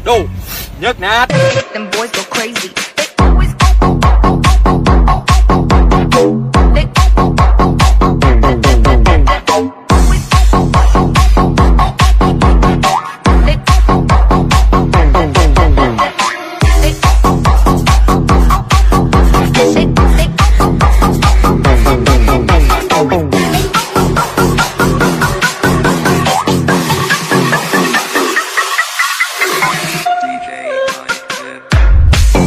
Đồ nhớt nát. Them boys go crazy. They always go.